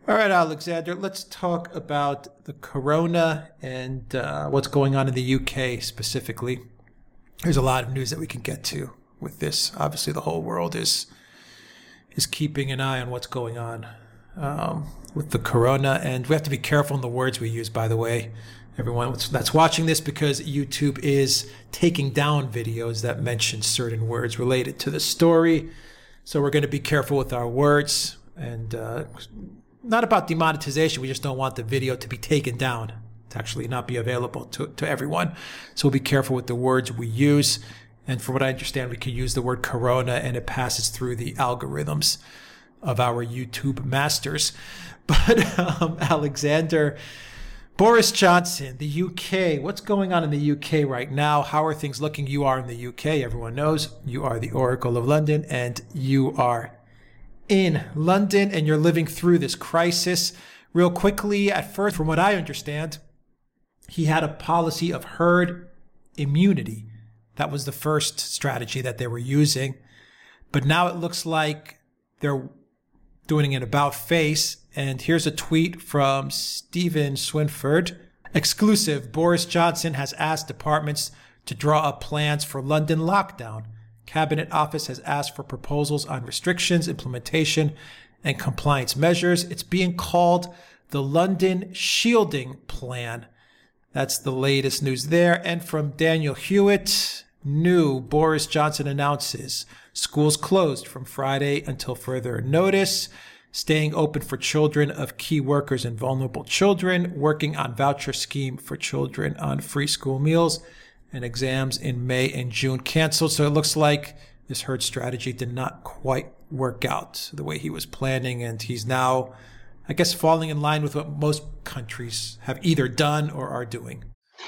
All right, Alexander, let's talk about the corona and what's going on in the UK specifically. There's a lot of news that we can get to with this. Obviously, the whole world is keeping an eye on what's going on with the corona, and we have to be careful in the words we use, by the way, everyone that's watching this, because YouTube is taking down videos that mention certain words related to the story. So we're going to be careful with our words, and not about demonetization. We just don't want the video to be taken down, to actually not be available to everyone. So we'll be careful with the words we use. And from what I understand, we can use the word corona and it passes through the algorithms of our YouTube masters. But Alexander, Boris Johnson, the UK, what's going on in the UK right now? How are things looking? You are in the UK. Everyone knows you are the Oracle of London, and you are in London, and you're living through this crisis. Real quickly, at first, from what I understand, he had a policy of herd immunity. That was the first strategy that they were using. But now it looks like they're doing an about face. And here's a tweet from Stephen Swinford. Exclusive: Boris Johnson has asked departments to draw up plans for London lockdown. Cabinet Office has asked for proposals on restrictions, implementation, and compliance measures. It's being called the London Shielding Plan. That's the latest news there. And from Daniel Hewitt, new: Boris Johnson announces schools closed from Friday until further notice, staying open for children of key workers and vulnerable children, working on voucher scheme for children on free school meals, and exams in May and June canceled. So it looks like this herd strategy did not quite work out the way he was planning, and he's now, I guess, falling in line with what most countries have either done or are doing.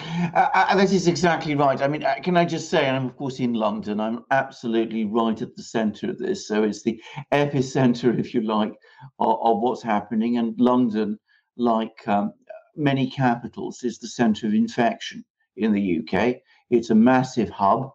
That is exactly right. I mean, can I just say, and I'm of course in London, I'm absolutely right at the centre of this. So it's the epicenter, if you like, of what's happening. And London, like many capitals, is the centre of infection in the UK. It's a massive hub.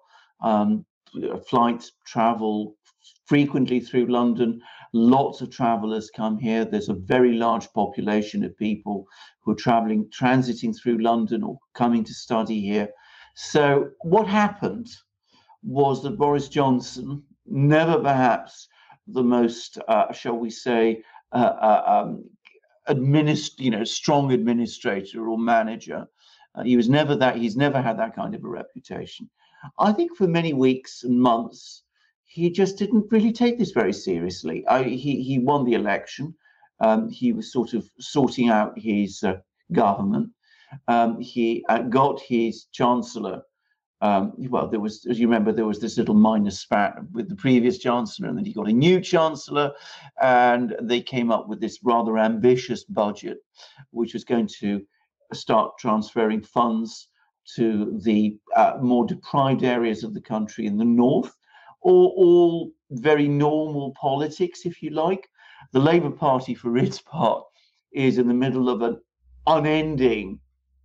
Flights travel frequently through London. Lots of travellers come here. There's a very large population of people who are transiting through London or coming to study here. So what happened was that Boris Johnson, never perhaps the most, shall we say, strong administrator or manager, he's never had that kind of a reputation. I think for many weeks and months, he just didn't really take this very seriously. He won the election. He was sort of sorting out his government. He got his chancellor. There was, as you remember, there was this little minor spat with the previous chancellor, and then he got a new chancellor, and they came up with this rather ambitious budget, which was going to start transferring funds to the more deprived areas of the country in the north. All very normal politics, if you like. The Labour Party, for its part, is in the middle of an unending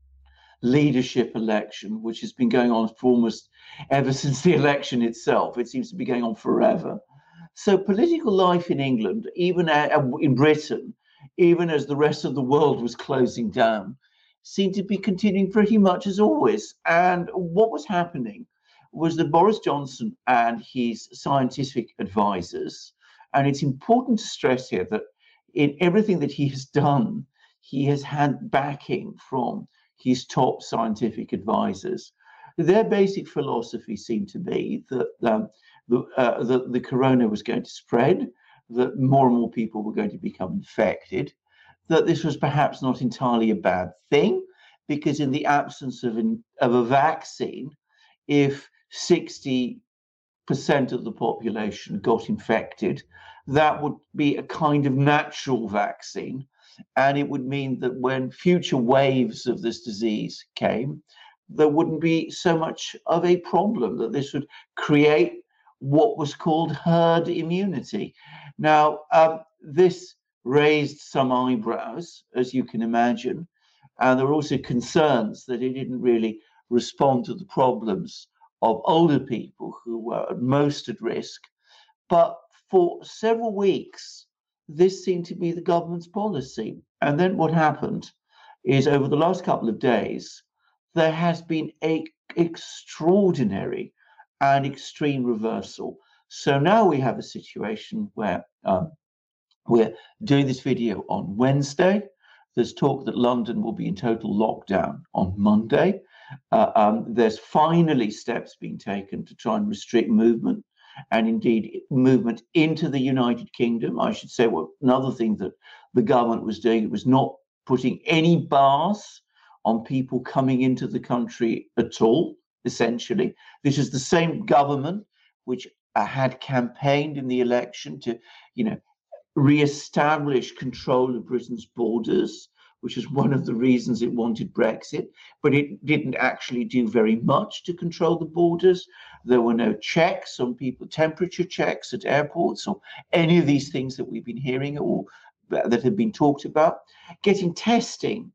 leadership election, which has been going on for almost ever since the election itself. It seems to be going on forever. So political life in England, even in Britain, even as the rest of the world was closing down, seemed to be continuing pretty much as always. And what was happening was that Boris Johnson and his scientific advisors, and it's important to stress here that in everything that he has done, he has had backing from his top scientific advisors. Their basic philosophy seemed to be that the corona was going to spread, that more and more people were going to become infected, that this was perhaps not entirely a bad thing, because in the absence of a vaccine, if 60% of the population got infected, that would be a kind of natural vaccine. And it would mean that when future waves of this disease came, there wouldn't be so much of a problem, that this would create what was called herd immunity. Now, this raised some eyebrows, as you can imagine. And there were also concerns that it didn't really respond to the problems of older people who were most at risk. But for several weeks, this seemed to be the government's policy. And then what happened is over the last couple of days, there has been a extraordinary and extreme reversal. So now we have a situation where we're doing this video on Wednesday. There's talk that London will be in total lockdown on Monday. There's finally steps being taken to try and restrict movement, and indeed movement into the United Kingdom. I should say, well, another thing that the government was doing, it was not putting any bars on people coming into the country at all, essentially. This is the same government which had campaigned in the election to, re-establish control of Britain's borders, which is one of the reasons it wanted Brexit, but it didn't actually do very much to control the borders. There were no checks on people, temperature checks at airports, or any of these things that we've been hearing or that have been talked about. Getting testing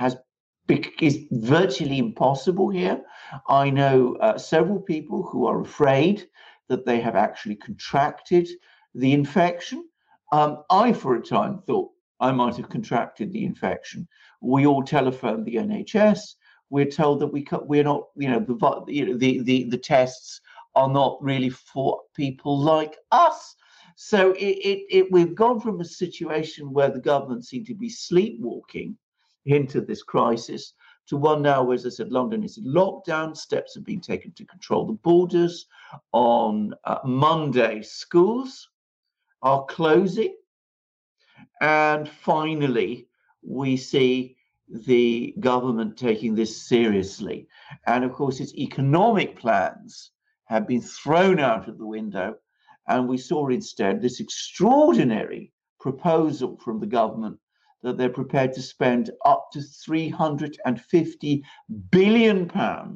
is virtually impossible here. I know several people who are afraid that they have actually contracted the infection. I, for a time, thought I might have contracted the infection. We all telephoned the NHS. We're told that we're not, the tests are not really for people like us. So we've gone from a situation where the government seemed to be sleepwalking into this crisis to one now where, as I said, London is in lockdown. Steps have been taken to control the borders. On Monday, schools are closing. And finally, we see the government taking this seriously. And of course, its economic plans have been thrown out of the window. And we saw instead this extraordinary proposal from the government that they're prepared to spend up to £350 billion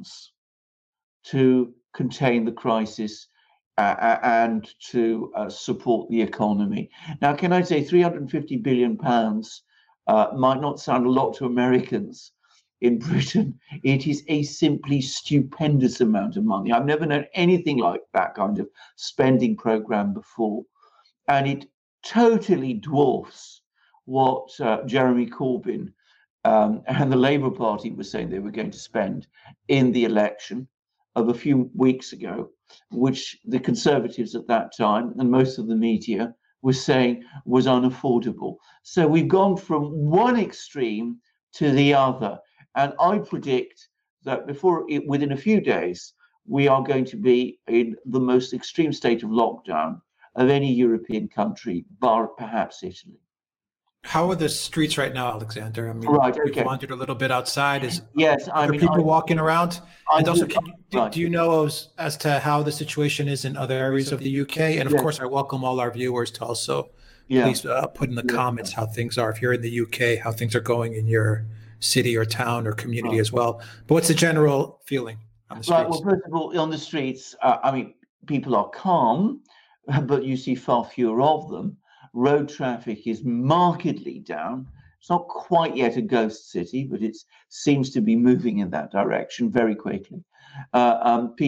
to contain the crisis and to support the economy. Now, can I say £350 billion might not sound a lot to Americans. In Britain, it is a simply stupendous amount of money. I've never known anything like that kind of spending program before. And it totally dwarfs what Jeremy Corbyn and the Labour Party were saying they were going to spend in the election of a few weeks ago, which the Conservatives at that time and most of the media were saying was unaffordable. So we've gone from one extreme to the other. And I predict that within a few days, we are going to be in the most extreme state of lockdown of any European country, bar perhaps Italy. How are the streets right now, Alexander? I mean, right, we've wandered a little bit outside. Yes, are people walking around? And also, do you know as to how the situation is in other areas of the UK? And of course, I welcome all our viewers to also please put in the comments how things are. If you're in the UK, how things are going in your city or town or community as well. But what's the general feeling on the streets? Right, well, first of all, on the streets, people are calm, but you see far fewer of them. Road traffic is markedly down. It's not quite yet a ghost city, but it seems to be moving in that direction very quickly. Most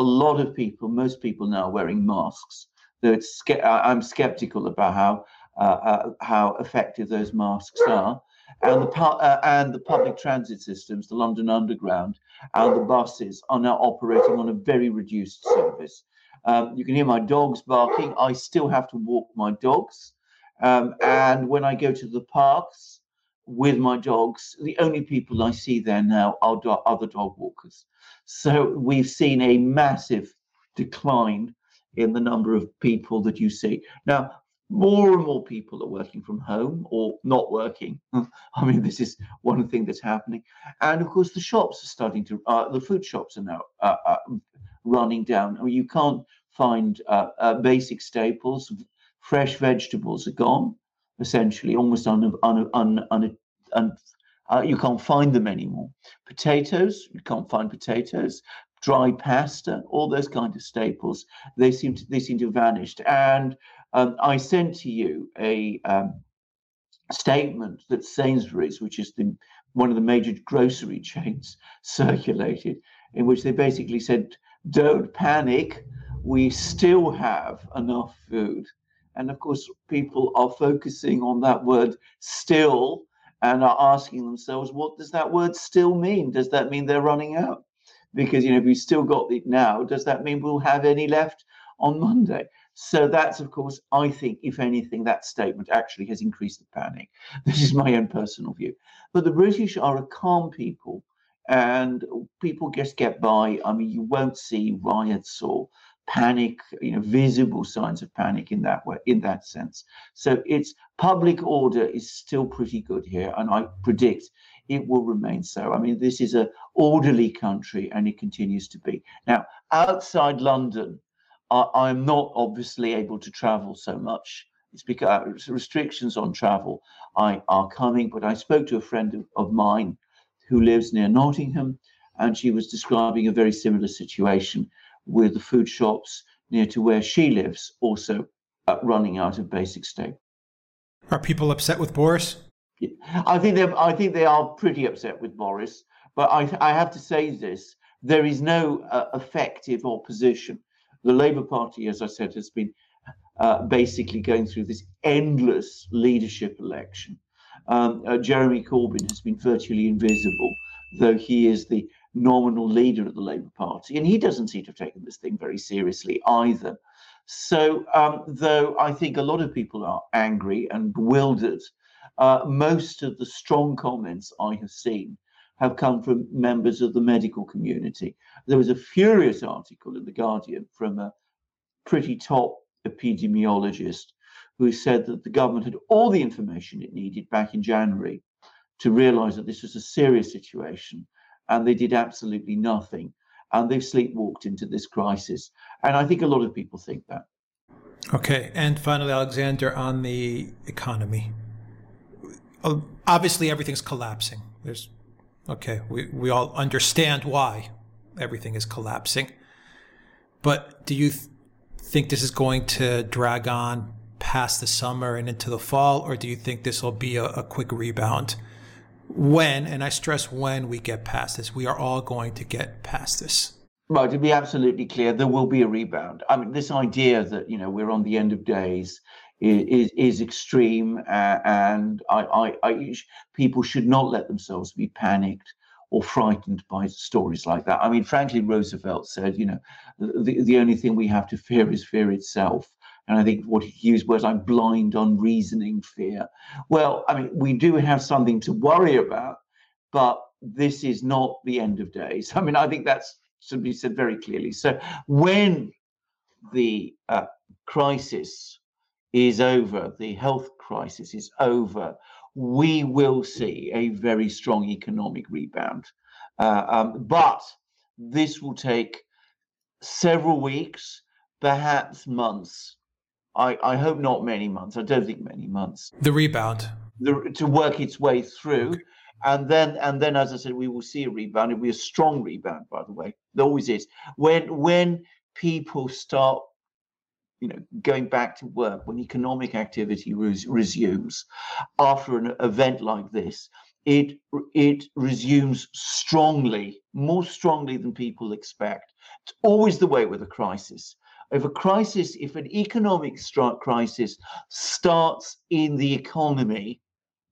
people now are wearing masks. Though I'm skeptical about how effective those masks are. And the public transit systems, the London Underground and the buses are now operating on a very reduced service. You can hear my dogs barking. I still have to walk my dogs. And when I go to the parks with my dogs, the only people I see there now are other dog walkers. So we've seen a massive decline in the number of people that you see. Now, more and more people are working from home or not working. I mean, this is one thing that's happening. And of course, the shops are starting to, the food shops are now running down. I mean, you can't find basic staples. Fresh vegetables are gone, essentially, almost you can't find them anymore. Potatoes, you can't find potatoes. Dry pasta, all those kind of staples, they seem to have vanished. And I sent to you a statement that Sainsbury's, which is one of the major grocery chains, circulated, in which they basically said, "Don't panic, we still have enough food." And of course, people are focusing on that word still and are asking themselves, what does that word still mean? Does that mean they're running out? Because, if we've still got it now, does that mean we'll have any left on Monday? So that's, of course, I think, if anything, that statement actually has increased the panic. This is my own personal view. But the British are a calm people, and people just get by. I mean, you won't see riots or panic, visible signs of panic in that way, in that sense. So it's public order is still pretty good here, and I predict it will remain so. I mean, this is an orderly country, and it continues to be. Now, outside London, I'm not obviously able to travel so much. It's because restrictions on travel are coming. But I spoke to a friend of mine who lives near Nottingham, and she was describing a very similar situation with the food shops near to where she lives also running out of basic staples. Are people upset with Boris? Yeah. I think they are pretty upset with Boris. But I have to say this: there is no effective opposition. The Labour Party, as I said, has been basically going through this endless leadership election. Jeremy Corbyn has been virtually invisible, though he is the nominal leader of the Labour Party, and he doesn't seem to have taken this thing very seriously either. So, though I think a lot of people are angry and bewildered, most of the strong comments I have seen have come from members of the medical community. There was a furious article in The Guardian from a pretty top epidemiologist who said that the government had all the information it needed back in January to realize that this was a serious situation, and they did absolutely nothing. And they've sleepwalked into this crisis. And I think a lot of people think that. Okay. And finally, Alexander, on the economy. Obviously, everything's collapsing. We all understand why everything is collapsing. But do you think this is going to drag on past the summer and into the fall, or do you think this will be a quick rebound? When, and I stress when, we get past this, we are all going to get past this. Right, to be absolutely clear, there will be a rebound. I mean, this idea that, we're on the end of days is extreme, and people should not let themselves be panicked or frightened by stories like that. I mean, frankly, Roosevelt said, the only thing we have to fear is fear itself. And I think what he used was like blind, unreasoning fear. Well, I mean, we do have something to worry about, but this is not the end of days. I mean, I think that's should be said very clearly. So when the crisis is over, the health crisis is over, we will see a very strong economic rebound. But this will take several weeks, perhaps months. I hope not many months. I don't think many months. The rebound. To work its way through. Okay. And then, as I said, we will see a rebound. It will be a strong rebound, by the way. There always is. When people start, going back to work, when economic activity resumes after an event like this, it resumes strongly, more strongly than people expect. It's always the way with a crisis. If an economic crisis starts in the economy,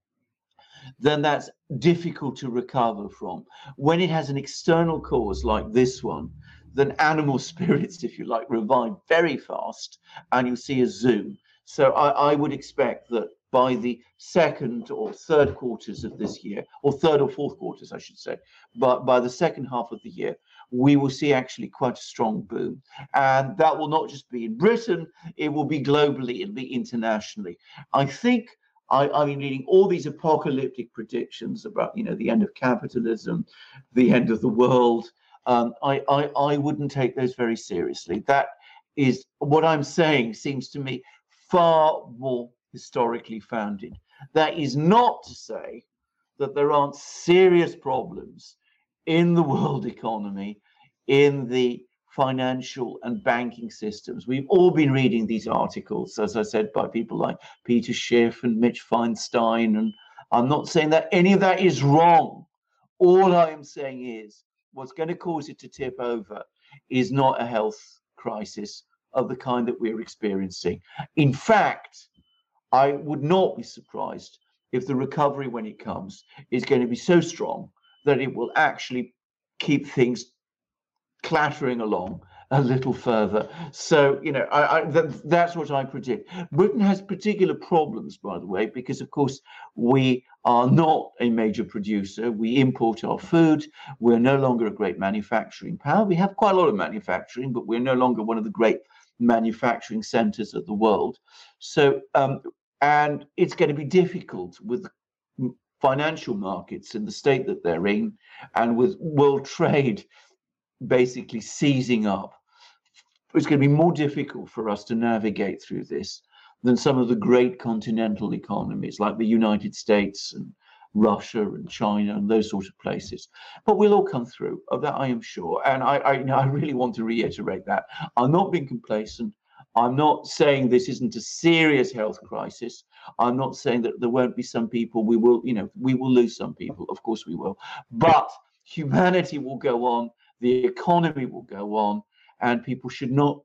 then that's difficult to recover from. When it has an external cause like this one, then animal spirits, if you like, revive very fast, and you see a zoom. So I would expect that by the second or third quarters of this year, or third or fourth quarters, I should say, but by the second half of the year, we will see actually quite a strong boom. And that will not just be in Britain, it will be globally, it'll be internationally. I think I've been reading all these apocalyptic predictions about, the end of capitalism, the end of the world. I wouldn't take those very seriously. That is what I'm saying seems to me far more historically founded. That is not to say that there aren't serious problems in the world economy, in the financial and banking systems. We've all been reading these articles, as I said, by people like Peter Schiff and Mitch Feinstein, and I'm not saying that any of that is wrong. All I am saying is what's going to cause it to tip over is not a health crisis of the kind that we're experiencing. In fact, I would not be surprised if the recovery, when it comes, is going to be so strong that it will actually keep things clattering along a little further. So, that's what I predict. Britain has particular problems, by the way, because, of course, we are not a major producer. We import our food. We're no longer a great manufacturing power. We have quite a lot of manufacturing, but we're no longer one of the great manufacturing centers of the world. So, and it's going to be difficult with financial markets in the state that they're in, and with world trade basically seizing up. It's going to be more difficult for us to navigate through this than some of the great continental economies like the United States and Russia and China and those sort of places. But we'll all come through, of that I am sure. And I really want to reiterate that. I'm not being complacent. I'm not saying this isn't a serious health crisis. I'm not saying that there won't be some people, we will lose some people. Of course we will. But humanity will go on. The economy will go on, and people should not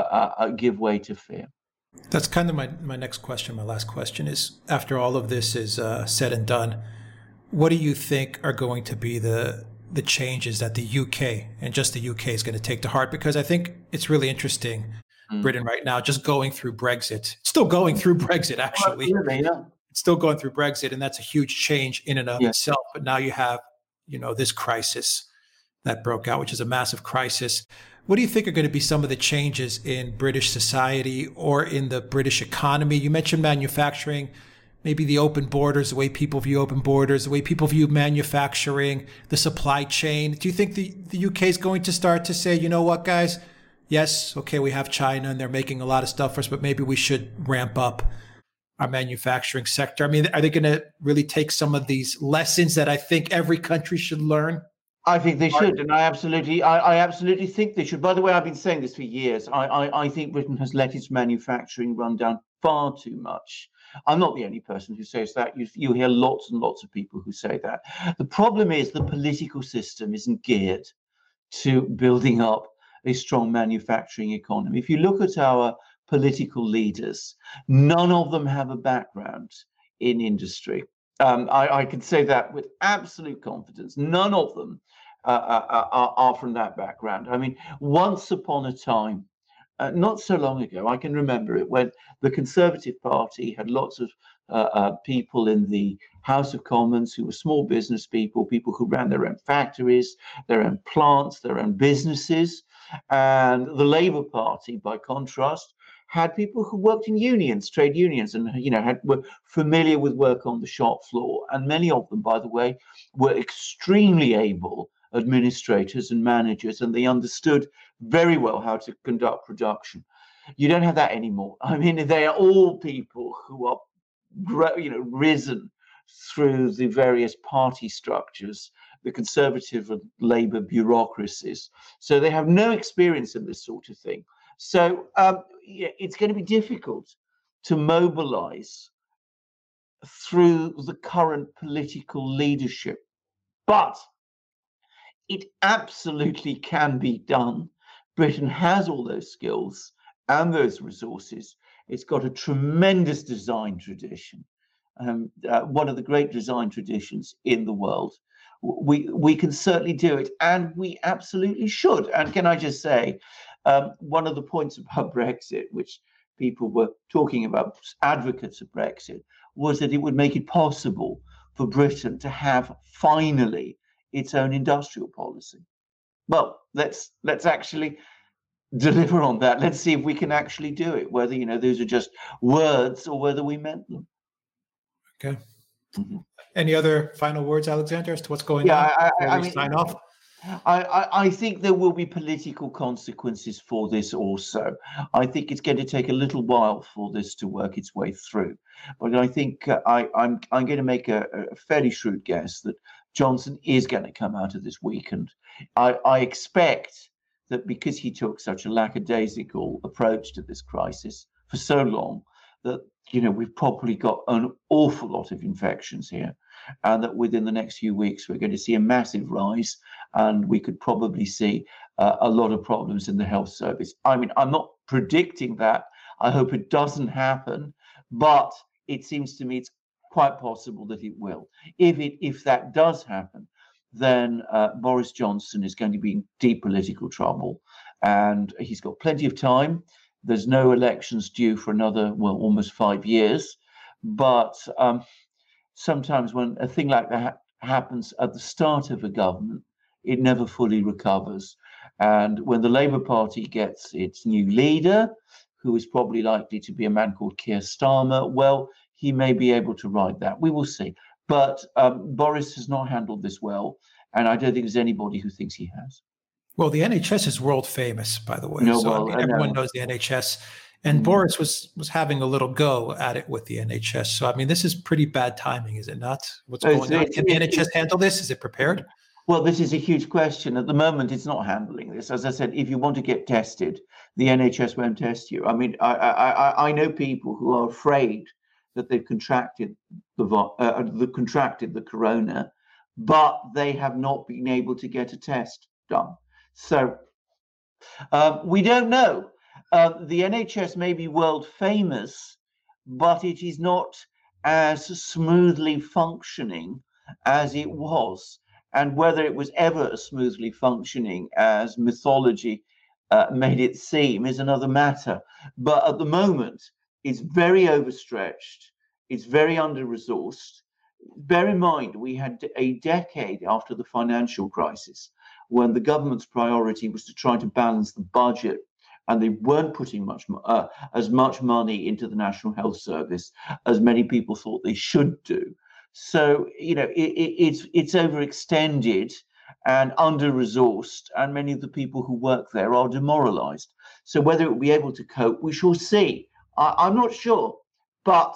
give way to fear. That's kind of my next question. My last question is, after all of this is said and done, what do you think are going to be the changes that the UK, and just the UK, is going to take to heart? Because I think it's really interesting, Britain right now, just going through Brexit. It's still going through Brexit, actually. Yeah. It's still going through Brexit, and that's a huge change in and of itself. But now you have, this crisis that broke out, which is a massive crisis. What do you think are going to be some of the changes in British society or in the British economy? You mentioned manufacturing, maybe the open borders, the way people view open borders, the way people view manufacturing, the supply chain. Do you think the UK is going to start to say, you know what, guys? Yes, okay, we have China and they're making a lot of stuff for us, but maybe we should ramp up our manufacturing sector? I mean, are they going to really take some of these lessons that I think every country should learn? I think they should, and I absolutely think they should. By the way, I've been saying this for years. I think Britain has let its manufacturing run down far too much. I'm not the only person who says that. You hear lots and lots of people who say that. The problem is the political system isn't geared to building up a strong manufacturing economy. If you look at our political leaders, none of them have a background in industry. I can say that with absolute confidence. None of them are from that background. I mean, once upon a time, not so long ago, I can remember it, when the Conservative Party had lots of people in the House of Commons who were small business people who ran their own factories, their own plants, their own businesses. And the Labour Party, by contrast, had people who worked in unions, trade unions, and were familiar with work on the shop floor. And many of them, by the way, were extremely able administrators and managers, and they understood very well how to conduct production. You don't have that anymore. I mean, they are all people who are, risen through the various party structures, the Conservative and Labour bureaucracies. So they have no experience in this sort of thing. So it's going to be difficult to mobilize through the current political leadership. But it absolutely can be done. Britain has all those skills and those resources. It's got a tremendous design tradition, one of the great design traditions in the world. We can certainly do it, and we absolutely should. And can I just say, one of the points about Brexit, which people were talking about, advocates of Brexit, was that it would make it possible for Britain to have finally its own industrial policy. Well, let's actually deliver on that. Let's see if we can actually do it, whether those are just words or whether we meant them. Okay. Mm-hmm. Any other final words, Alexander, as to what's going on? I mean, sign off. I think there will be political consequences for this also. I think it's going to take a little while for this to work its way through. But I think I'm going to make a fairly shrewd guess that Johnson is going to come out of this weakened. I expect that because he took such a lackadaisical approach to this crisis for so long, that, we've probably got an awful lot of infections here, and that within the next few weeks, we're going to see a massive rise, and we could probably see a lot of problems in the health service. I mean, I'm not predicting that. I hope it doesn't happen, but it seems to me it's quite possible that it will. If that does happen, then Boris Johnson is going to be in deep political trouble, and he's got plenty of time. There's no elections due for another, almost 5 years. But sometimes when a thing like that happens at the start of a government, it never fully recovers. And when the Labour Party gets its new leader, who is probably likely to be a man called Keir Starmer, well, he may be able to ride that. We will see. But Boris has not handled this well, and I don't think there's anybody who thinks he has. Well, the NHS is world famous, by the way. Everyone knows the NHS. And Boris was having a little go at it with the NHS. So, I mean, this is pretty bad timing, is it not? What's going on? Can the NHS handle this? Is it prepared? Well, this is a huge question. At the moment, it's not handling this. As I said, if you want to get tested, the NHS won't test you. I mean, I know people who are afraid that they've contracted the corona, but they have not been able to get a test done. So we don't know. The NHS may be world famous, but it is not as smoothly functioning as it was. And whether it was ever as smoothly functioning as mythology made it seem is another matter. But at the moment, it's very overstretched. It's very under-resourced. Bear in mind, we had a decade after the financial crisis when the government's priority was to try to balance the budget, and they weren't putting as much money into the National Health Service as many people thought they should do. So, it's overextended and under-resourced, and many of the people who work there are demoralized. So whether it will be able to cope, we shall see. I'm not sure, but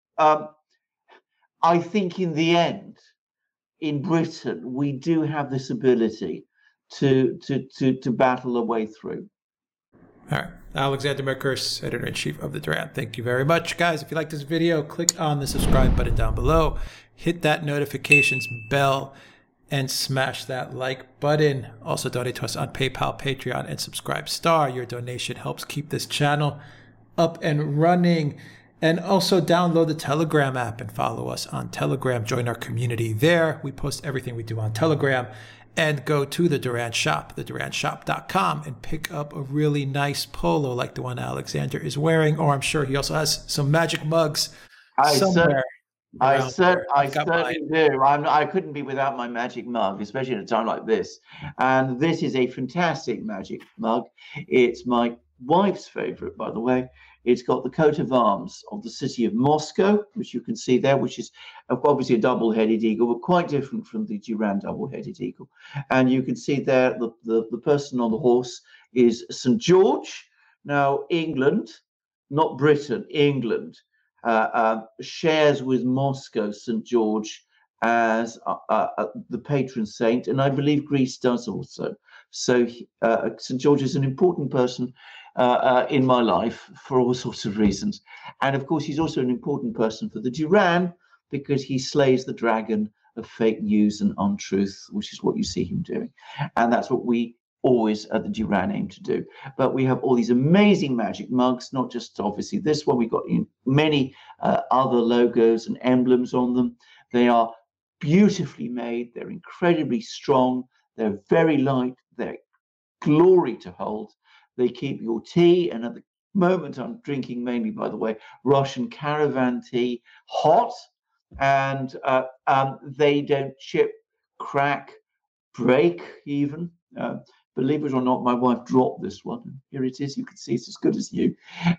I think in the end, in Britain, we do have this ability to battle a way through. All right. Alexander Mercurs, Editor-in-Chief of The Duran. Thank you very much. Guys, if you like this video, click on the subscribe button down below. Hit that notifications bell and smash that like button. Also donate to us on PayPal, Patreon, and Subscribestar. Your donation helps keep this channel up and running. And also download the Telegram app and follow us on Telegram. Join our community there. We post everything we do on Telegram. And go to the Duran Shop, theduranshop.com, and pick up a really nice polo like the one Alexander is wearing. Or I'm sure he also has some magic mugs somewhere. I certainly do. I couldn't be without my magic mug, especially at a time like this. And this is a fantastic magic mug. It's my wife's favorite, by the way. It's got the coat of arms of the city of Moscow, which you can see there, which is obviously a double-headed eagle, but quite different from the Duran double-headed eagle. And you can see there the person on the horse is St. George. Now, England, not Britain, England, shares with Moscow St. George as the patron saint, and I believe Greece does also. So St. George is an important person in my life for all sorts of reasons. And of course, he's also an important person for the Duran because he slays the dragon of fake news and untruth, which is what you see him doing. And that's what we always at the Duran aim to do. But we have all these amazing magic mugs, not just obviously this one. We've got many other logos and emblems on them. They are beautifully made. They're incredibly strong. They're very light. They're glory to hold. They keep your tea, and at the moment I'm drinking mainly, by the way, Russian caravan tea, hot, and they don't chip, crack, break even. Believe it or not, my wife dropped this one. Here it is. You can see it's as good as new.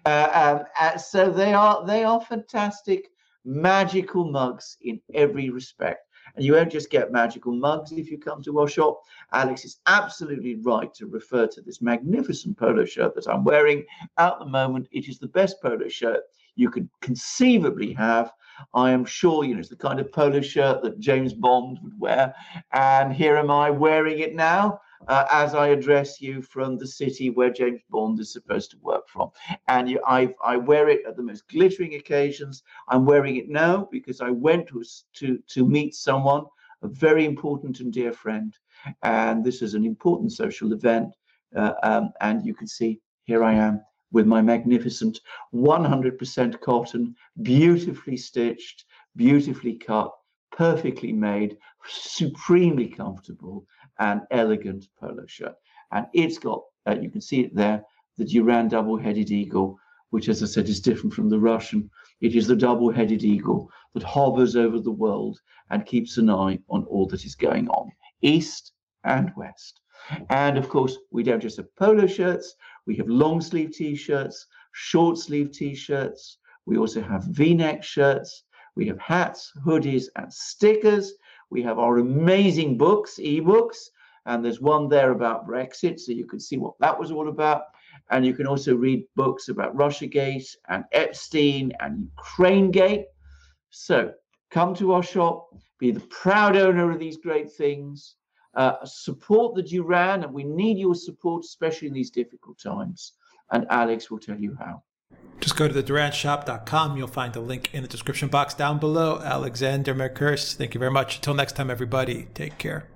So they are fantastic, magical mugs in every respect. And you won't just get magical mugs if you come to our shop. Alex is absolutely right to refer to this magnificent polo shirt that I'm wearing at the moment. It is the best polo shirt you could conceivably have. I am sure, it's the kind of polo shirt that James Bond would wear. And here am I wearing it now. as I address you from the city where James Bond is supposed to work from. And I wear it at the most glittering occasions. I'm wearing it now because I went to meet someone, a very important and dear friend. And this is an important social event. And you can see here I am with my magnificent 100% cotton, beautifully stitched, beautifully cut, perfectly made, supremely comfortable and elegant polo shirt. And it's got, you can see it there, the Duran double-headed eagle, which, as I said, is different from the Russian. It is the double-headed eagle that hovers over the world and keeps an eye on all that is going on, east and west. And of course, we don't just have polo shirts, we have long sleeve t-shirts, short sleeve t-shirts, we also have v-neck shirts, we have hats, hoodies, and stickers. We have our amazing books, ebooks, and there's one there about Brexit, so you can see what that was all about. And you can also read books about Russiagate and Epstein and Ukrainegate. So come to our shop, be the proud owner of these great things, support the Duran, and we need your support, especially in these difficult times. And Alex will tell you how. Just go to theduranshop.com. You'll find a link in the description box down below. Alexander Mercurs, thank you very much. Until next time, everybody, take care.